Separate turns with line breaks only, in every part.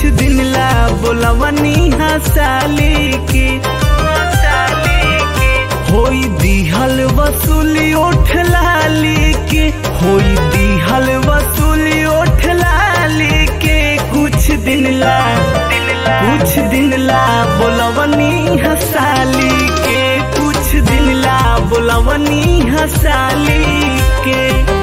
दिन ला बोलवनी हसाली के होई दिहल वसूली ओठ लाली के होई दिहल वसूली ओठ लाली के कुछ दिन ला बोलवनी हसाली के कुछ दिन ला बोलवनी हसाली के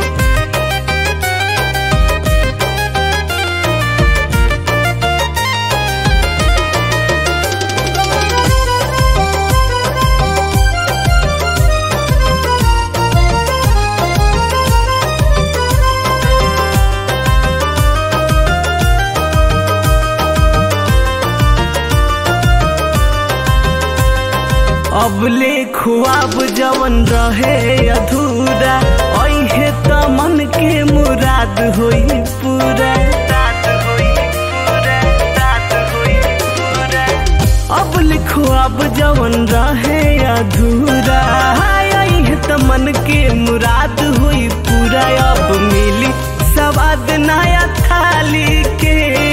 अब ले ख्वाब जवन रहे अधूरा ओहे त मन के मुराद होई पूरा अब ले ख्वाब जवन रहे अधूरा ओहे त मन के मुराद होई पूरा अब मिली स्वाद नया थाली के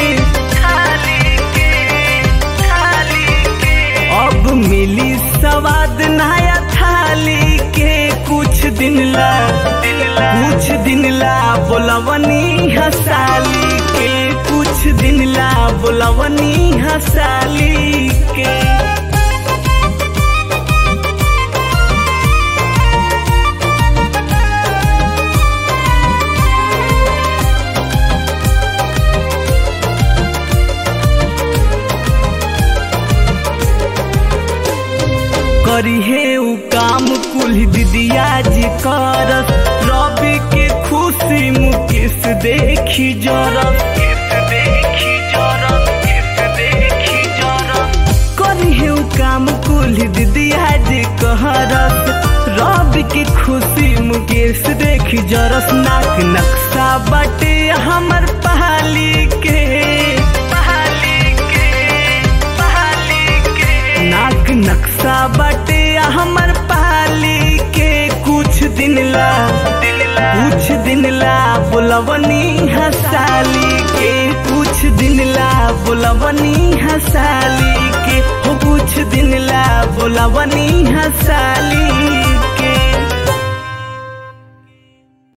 अब मिली स्वाद नया थाली के कुछ दिन ला बोलवनी हसाली के कुछ दिन ला बोलवनी हसाली के करी है उ काम कुल दीदिया जी करत रवि के खुशी मुकेश देखी जरत करी है उ काम कुल दीदिया जी कहरत रवि के खुशी मुकेश देखी जरस नाक नक्शा बाटे हमर पहाली के नाक नक्शा बाटे हमर पाली के कुछ दिन ला बोलवनी हसाली के कुछ दिन ला बोलवनी हसाली के हो कुछ दिन ला बोलवनी हसाली